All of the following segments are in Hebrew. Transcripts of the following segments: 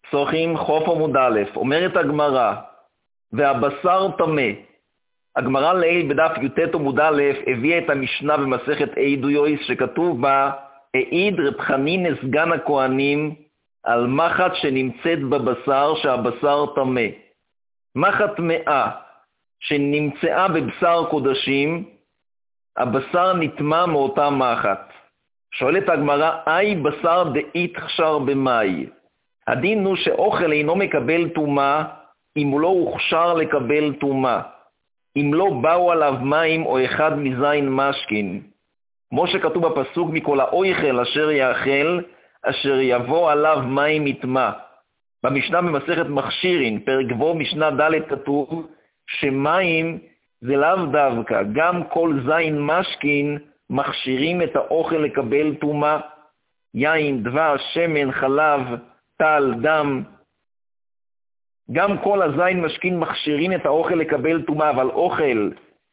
פסוחים חוף עמוד א', אומרת הגמרא, והבשר טמא. הגמרא לעיל בדף י"ט עמוד א' הביאה את המשנה במסכת עדויוס שכתוב בה, העיד רב חנינא סגן הכהנים על מחט שנמצאת בבשר שהבשר טמא. מחט טמאה שנמצאה בבשר קודשים, הבשר נטמא מאותה מחט. שואלת הגמרא, אי בשר דאית חשר במאי. הדין הוא שאוכל אינו מקבל טומאה אם הוא לא הוכשר לקבל טומאה, אם לא באו עליו מים או אחד מזין משכין. כמו שכתוב בפסוק, מכל האוכל אשר יאכל, אשר יבוא עליו מים יטמא. במשנה במסכת מכשירין, פרק ו' משנה ד' כתוב שמים זה לאו דווקא, גם כל זין משכין מכשירים את האוכל לקבל טומאה. יין, דבש, שמן, חלב, טל, דם. גם כל הזין משכין מכשירים את האוכל לקבל טומאה, אבל אוכל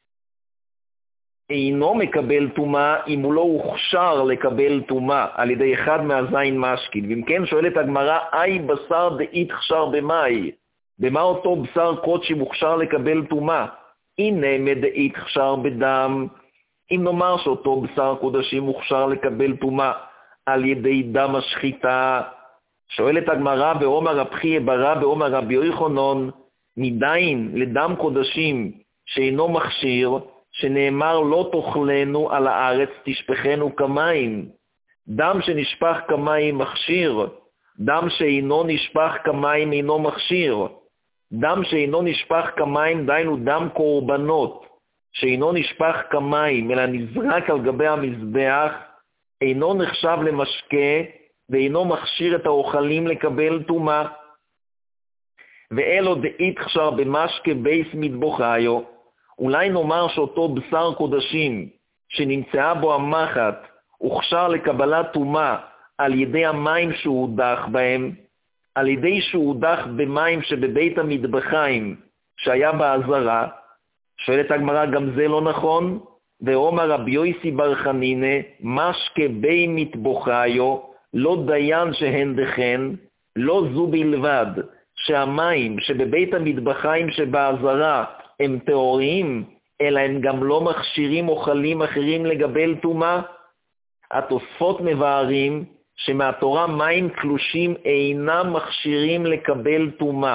אינו מקבל טומאה אם הוא לא הוכשר לקבל טומאה על ידי אחד מהזין משכין. ואם כן שואלת הגמרא, אי בשר דאית חשר במאי. במה אותו בשר קודשי מוכשר לקבל טומאה? הנה מדאית חשר בדם. אם נאמר שאותו בשר קודשי מוכשר לקבל טומאה על ידי דם השחיטה, שואלת הגמרא, ואומר רב חייא ברא ואומר רבי יוחנן, מדין לדם קודשים שאינו מכשיר, שנאמר לא תאכלנו על הארץ תשפכנו כמים. דם שנשפך כמים מכשיר, דם שאינו נשפך כמים אינו מכשיר. דם שאינו נשפך כמים, דיינו דם קורבנות, שאינו נשפך כמים אלא נזרק על גבי המזבח, אינו נחשב למשקה ואינו מכשיר את האוכלים לקבל טומאה. ואלו דאית חשר במשקה בייס מטבוחיו. אולי נאמר שאותו בשר קודשים שנמצאה בו המחט הוכשר לקבלת טומאה על ידי המים שהודח בהם, על ידי שהודח במים שבבית המטבחיים שהיה בעזרה. שואלת הגמרא, גם זה לא נכון? ואומר רבי יוסי בר חנינא, משקה בי מטבוחיו, לא דיין שהן דכן, לא זו בלבד, שהמים שבבית המטבחיים שבעזרה הם טהורים, אלא הם גם לא מכשירים אוכלים אחרים לגבל טומאה. התוספות מבארים שמהתורה מים קלושים אינם מכשירים לקבל טומאה,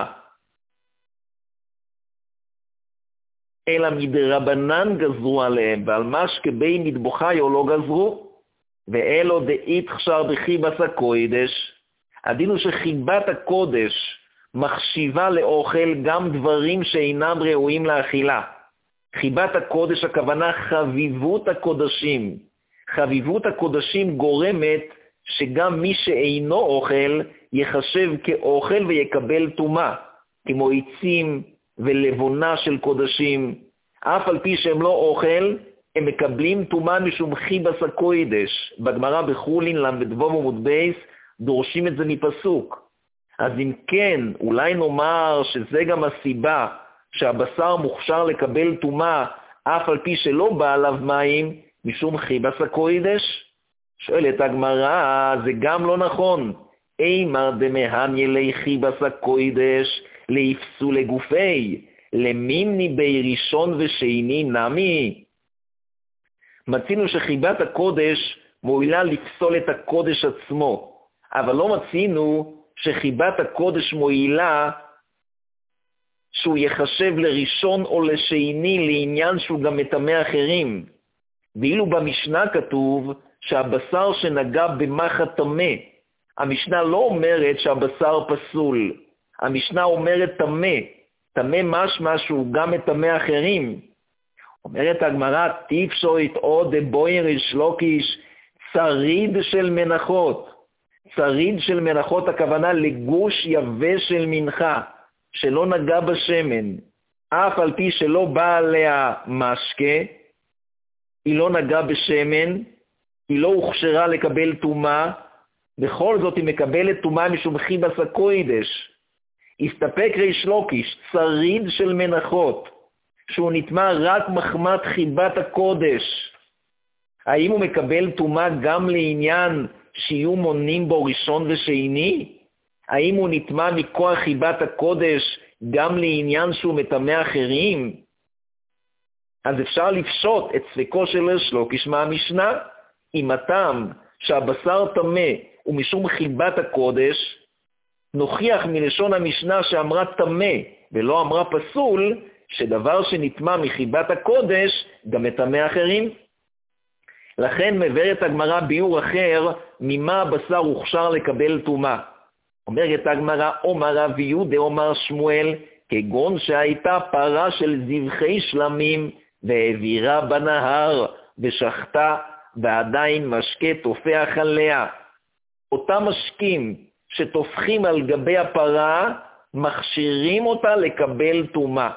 אלא מדרבנן גזרו עליהם, ועל משקה בי מטבוחיו לא גזרו. ואלו דאית חשר בחיבת הקודש. הדין הוא שחיבת הקודש מחשיבה לאוכל גם דברים שאינם ראויים לאכילה. חיבת הקודש הכוונה חביבות הקודשים. חביבות הקודשים גורמת שגם מי שאינו אוכל יחשב כאוכל ויקבל טומאה, כמו עצים ולבונה של קודשים. אף על פי שהם לא אוכל, הם מקבלים טומאה משום חיבת הקודש. בגמרא בחולין ל"ו עמוד בייס דורשים את זה מפסוק. אז אם כן, אולי נאמר שזה גם הסיבה שהבשר מוכשר לקבל טומאה אף על פי שלא בא עליו מים משום חיבת הקודש? שואלת הגמרא, זה גם לא נכון. אימר דמהניה לי חיבת הקודש ליפסו לגופי, למימני בי ראשון ושני נמי. מצינו שחיבת הקודש מועילה לפסול את הקודש עצמו, אבל לא מצינו שחיבת הקודש מועילה שהוא יחשב לראשון או לשני לעניין שהוא גם מטמא אחרים. ואילו במשנה כתוב שהבשר שנגע במחט טמא. המשנה לא אומרת שהבשר פסול, המשנה אומרת טמא. טמא משמע שהוא גם מטמא אחרים. אומרת הגמרא, טיפשוית או דבויר ריש לוקיש, צריד של מנחות. צריד של מנחות הכוונה לגוש יבש של מנחה, שלא נגע בשמן. אף על פי שלא בא עליה משקה, היא לא נגע בשמן, היא לא הוכשרה לקבל טומאה, בכל זאת היא מקבלת טומאה משום חיבת הקודש. הסתפק ריש לוקיש, צריד של מנחות, שהוא נטמא רק מחמת חיבת הקודש. האם הוא מקבל טומאה גם לעניין שיהיו מונים בו ראשון ושני? האם הוא נטמע מכוח חיבת הקודש גם לעניין שהוא מטמא אחרים? אז אפשר לפשוט את ספקו של ריש לוקיש מהמשנה, עם הטעם שהבשר טמא ומשום חיבת הקודש, נוכיח מלשון המשנה שאמרה טמא ולא אמרה פסול, שדבר שנטמע מחיבת הקודש גם מטמא אחרים. לכן מבארת הגמרא ביאור אחר ממה הבשר הוכשר לקבל טומאה. אומרת הגמרא, אומר רב יהודה אומר שמואל, כגון שהייתה פרה של זבחי שלמים והעבירה בנהר ושחטה ועדיין משקה תופח עליה. אותם משקים שתופחים על גבי הפרה מכשירים אותה לקבל טומאה.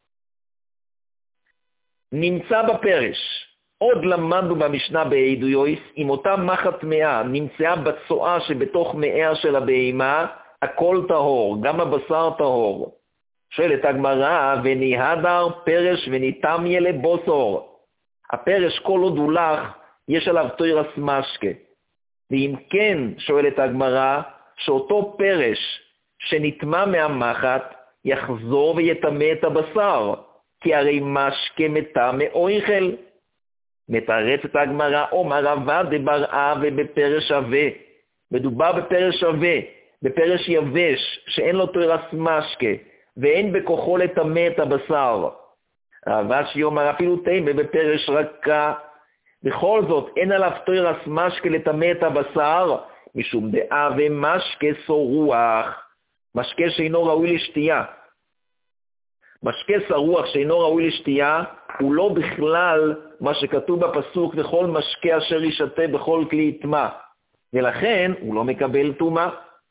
נמצא בפרש, עוד למדנו במשנה בעדויוס, אם אותה מחט טמאה נמצאה בצואה שבתוך מאיה של הבהמה, הכל טהור, גם הבשר טהור. שואלת הגמרא, וניהדר פרש וניתמיה לבוסור. הפרש כל עוד הולך, יש עליו תוירס משקה. ואם כן, שואלת הגמרא, שאותו פרש שנטמא מהמחט יחזור ויטמא את הבשר, כי הרי משקה מטמא אויכל. מתרצת הגמרא, אומר רבא דבראה ובפרש שווה. מדובר בפרש שווה, בפרש יבש, שאין לו תוירס משקה, ואין בכוחו לטמא את הבשר. רבא שיאמר אפילו תימא בפרש רכה. בכל זאת, אין עליו תוירס משקה לטמא את הבשר, משום דעה ומשקה סורוח, משקה שאינו ראוי לשתייה. משקה סרוח שאינו ראוי לשתייה, הוא לא בכלל מה שכתוב בפסוק, וכל משקה אשר ישתה בכל כלי יטמא, ולכן הוא לא מקבל טומאה.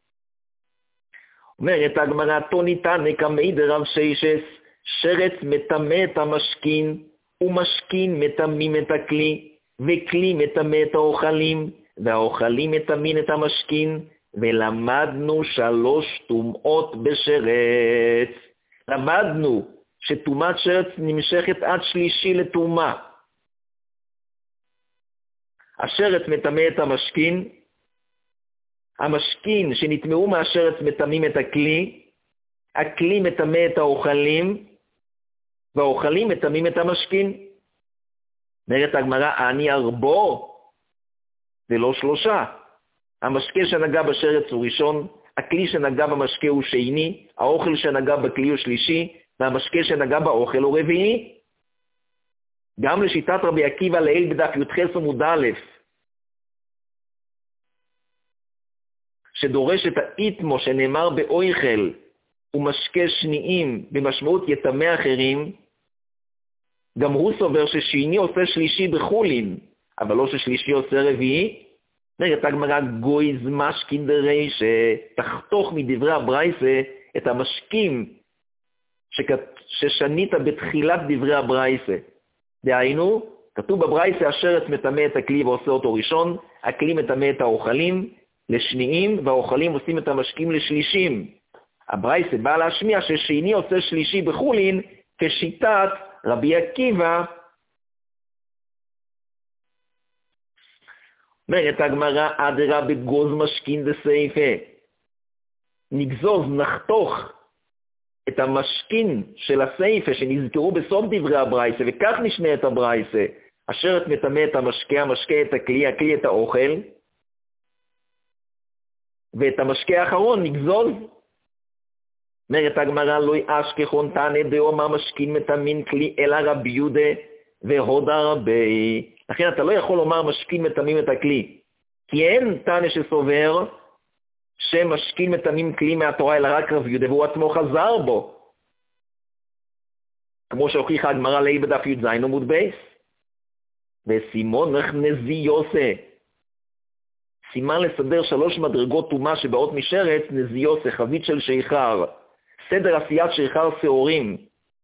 אומרת הגמרא, תוניתנא קמי דרב שיישס, שרץ מטמא את המשכין, ומשכין מטמאים את הכלי, וכלי מטמא את האוכלים, והאוכלים מטמאים את המשכין, ולמדנו 3 טומאות בשרץ. למדנו שטומאת שרץ נמשכת עד שלישי לטומאה. השרץ מטמא את המשכין, המשכין שנטמאו מהשרץ מטמאים את הכלי, הכלי מטמא את האוכלים, והאוכלים מטמאים את המשכין. אומרת הגמרא, אני ארבו ולא 3. המשקה שנגע בשרץ הוא ראשון, הכלי שנגע במשקה הוא שני, האוכל שנגע בכלי הוא שלישי, והמשקה שנגע באוכל הוא רביעי. גם לשיטת רבי עקיבא לעיל בדף י"ח עמוד א', שדורש את האיתמו שנאמר באויכל ומשקה שניים במשמעות יטמא אחרים, גם הוא סובר ששני עושה שלישי בחולין, אבל לא ששלישי עושה רביעי. אומרת הגמרא, גויז משכין דרי, שתחתוך מדברי הברייסה את המשקים ששנית בתחילת דברי הברייסה. דהיינו, כתוב בברייסה, השרץ מטמא את הכלי ועושה אותו ראשון, הכלי מטמא את האוכלים לשניים, והאוכלים עושים את המשקים לשלישים. הברייסה בא להשמיע ששני עושה שלישי בחולין, כשיטת רבי עקיבא. אומרת הגמרא, אדרא בגוז משכין דסייפה. נגזוז, נחתוך את המשכין של הסייפה שנזכרו בסוף דברי הברייסה, וכך נשנה את הברייסה. השרץ מטמא את המשקה, המשקה את הכלי, הכלי את האוכל, ואת המשקה האחרון נגזוז. אומרת הגמרא, לא אשכחון תנא דאמר משכין מטמאים כלי אלא רבי יהודה והודה רבי. לכן אתה לא יכול לומר משכין מטמאים את הכלי, כי אין תנא שסובר שמשכין מטמאים כלי מהתורה אלא רק רבי יהודה, והוא עצמו חזר בו, כמו שהוכיחה הגמרא לעיל בדף י"ז עמוד בייס. וסימון נזי יוסה, סימן לסדר 3 מדרגות טומאה שבאות משרץ, נזי יוסה, חבית של שיכר, סדר עשיית שיכר שעורים.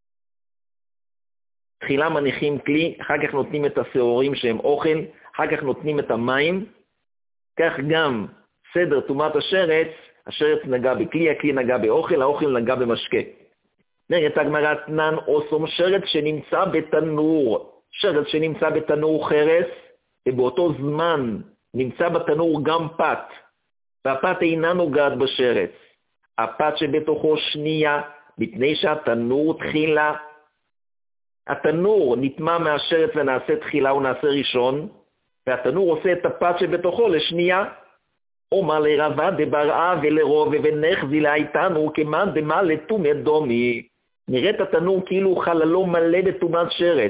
תחילה מניחים כלי, אחר כך נותנים את השעורים שהם אוכל, אחר כך נותנים את המים. כך גם סדר טומאת השרץ, השרץ נגע בכלי, הכלי נגע באוכל, האוכל נגע במשקה. אומרת הגמרא, תנן אוסום, שרץ שנמצא בתנור, שרץ שנמצא בתנור חרס, ובאותו זמן נמצא בתנור גם פת, והפת אינה נוגעת בשרץ. הפת שבתוכו שנייה, מפני שהתנור תחילה. התנור נטמע מהשרץ ונעשה תחילה ונעשה ראשון, והתנור עושה את הפת שבתוכו לשנייה. אומר לרבה דברעה ולרובה ונחזי להיתנו כמן דמה לתומת דומי. נראה את התנור כאילו חללו מלא בתומת שרץ.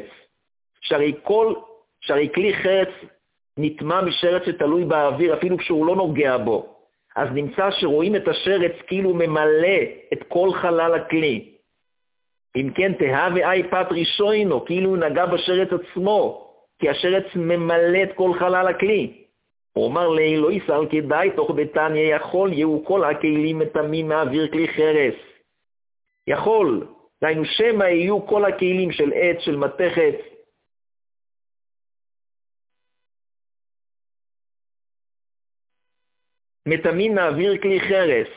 שהרי כלי חרץ נטמע משרץ שתלוי באוויר אפילו כשהוא לא נוגע בו. אז נמצא שרואים את השרץ כאילו ממלא את כל חלל הכלי. אם כן תהווה אי פת ראשונו, כאילו הוא נגע בשרץ עצמו, כי השרץ ממלא את כל חלל הכלי. הוא אומר לי, לא יסל כדאי, תוך בתניה יכול, יהיו כל הכלים מטמאים מאוויר כלי חרס. יכול, דיינו שמה יהיו כל הכלים של עץ, של מתכת, מטמאים מאוויר כלי חרס.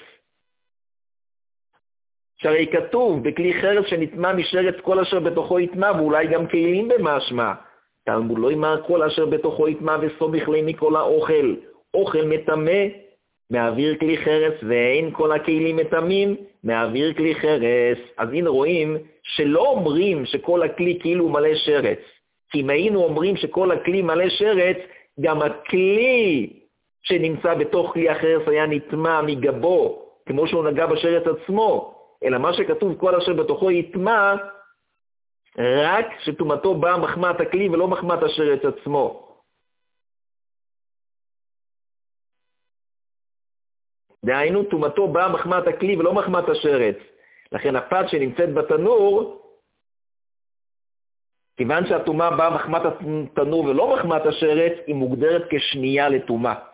שהרי כתוב בכלי חרס שנטמע משרץ כל אשר בתוכו יטמע, ואולי גם כלים במשמע. תלמוד לא יאמר כל אשר בתוכו יטמע וסומך לי מכל האוכל. אוכל מטמא מאוויר כלי חרס, ואין כל הכלים מטמאים מאוויר כלי חרס. אז הנה רואים שלא אומרים שכל הכלי כאילו מלא שרץ. כי אם היינו אומרים שכל הכלי מלא שרץ, גם הכלי שנמצא בתוך כלי החרס היה נטמע מגבו, כמו שהוא נגע בשרץ עצמו. אלא מה שכתוב כל אשר בתוכו יטמע, רק שטומאתו באה מחמת הכלי ולא מחמת השרץ עצמו. דהיינו, טומאתו באה מחמת הכלי ולא מחמת השרץ. לכן הפת שנמצאת בתנור, כיוון שהטומאה באה מחמת התנור ולא מחמת השרץ, היא מוגדרת כשנייה לטומאה.